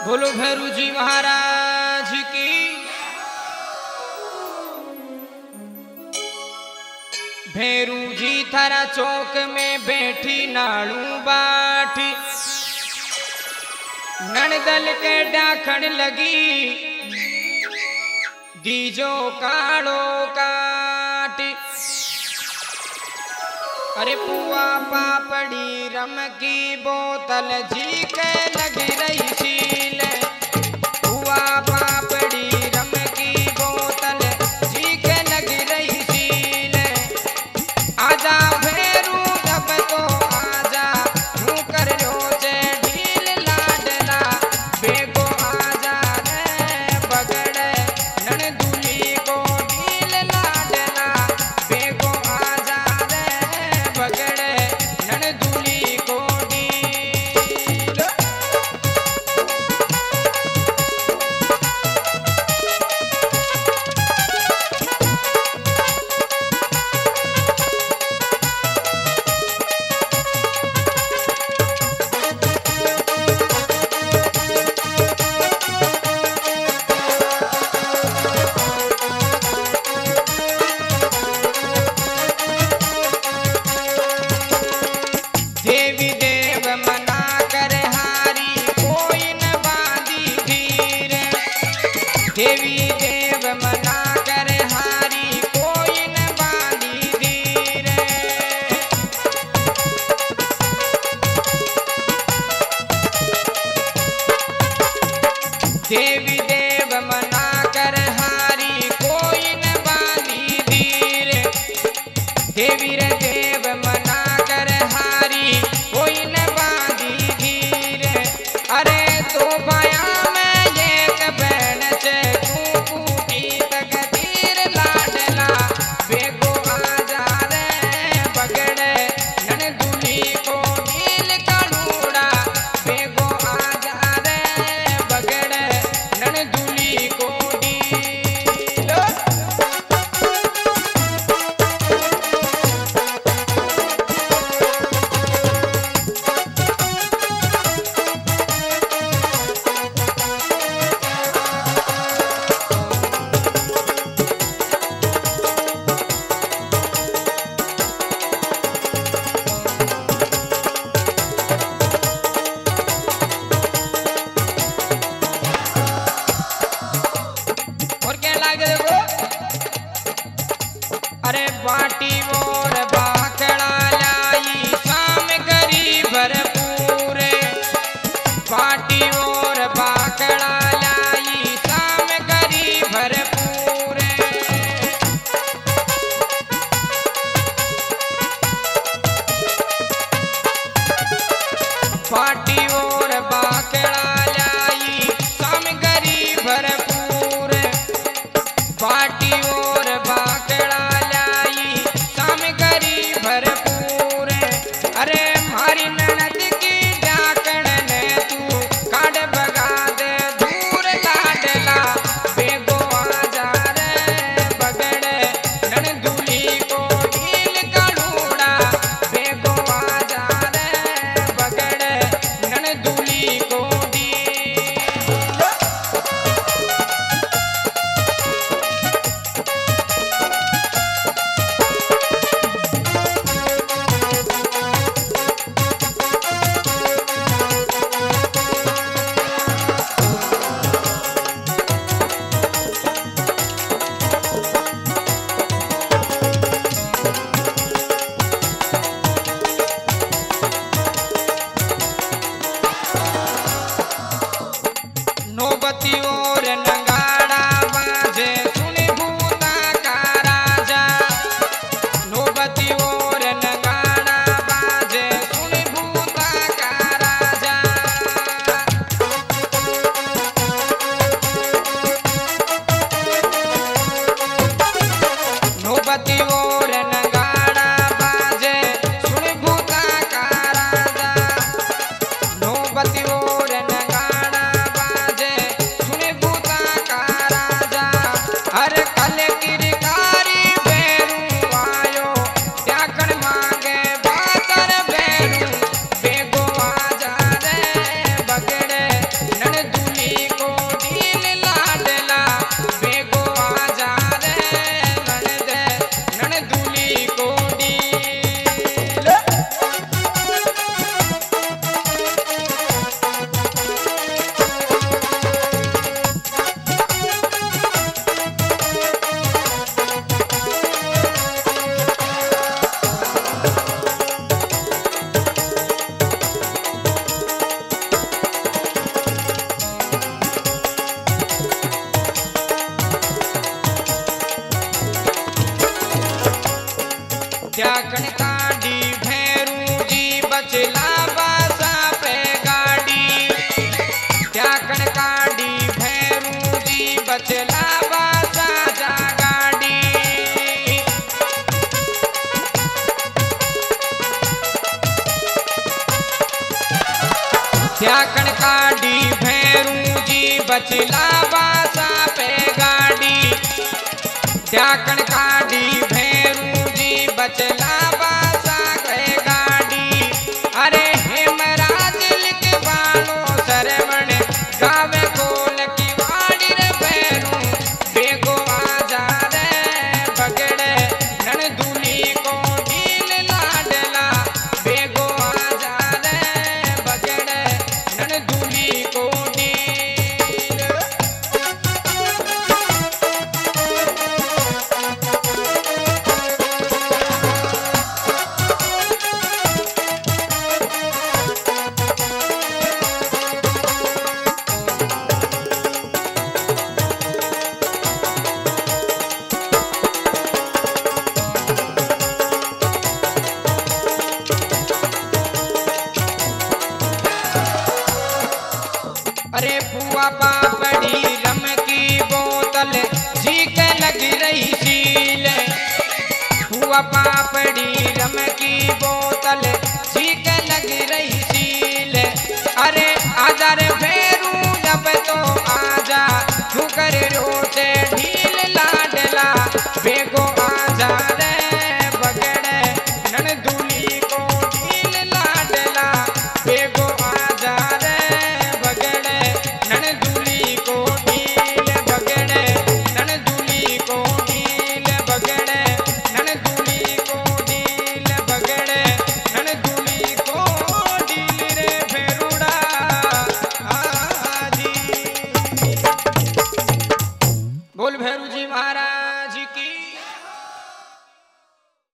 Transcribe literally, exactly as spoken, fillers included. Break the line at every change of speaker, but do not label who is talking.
बोलो भैरू जी महाराज की। भैरू जी थारा चौक में बैठी नाड़ू बाठी, नणदल के डाखण लगी दीजो काड़ो काटी। अरे पुआ पापड़ी रम की बोतल जी के लग रही सील। पुआ पापड़ी रम की बोतल जी के लग रही सील। आजा भैरू तब तो आजा, यूं कर लो जे ढील लाडला बेगो आजा रे बगड़े नन दूली को ढील लाडला बेगो आजा रे बगड़े नन दूली को ढील। देवी देव मना कर हारी कोई न बांधी धीर। देवी देव मना कर हारी कोई न बांधी धीर। देवी देव मना कर हारी कोई न बांधी धीर। देवी रे देव मना कर हारी कोई न बांधी धीर। अरे तो पाया में एक बहन से तू पूटी तक धीर लाडला बेगो आजा रे बगड़े नन दूली को ढील कानूड़ा बेगो आजा रे बगड़े नन दूली को ढील। और क्या लागे देखो। अरे बाटी और बाकड़ा लाई शाम गरी भरपूर। बाटी और बाकड़ा लाई शाम गरी भरपूर। बाटी और बाकड़ा लाई शाम गरी भरपूर। बाटी और बाकड़ा लाई शाम गरी भरपूर। अरे मारी ननद की डाकण ने तू काढ़ बचला बासा पे गाड़ी ढाकन काढ़ी भैरू जी बचला बासा पे गाड़ी अरे हेमराज लिख बालो सरवण गावे कोल की वाड़ी रे भैरू बेगो आजा रे बगड़े नन दूली को ढील लाडला बेगो आजा रे बगड़े नन दूली को ढील। अरे बुआ पापड़ी रम की बोतल झीक लग रही सील बुआ पापड़ी रम की बोतल झीक लग रही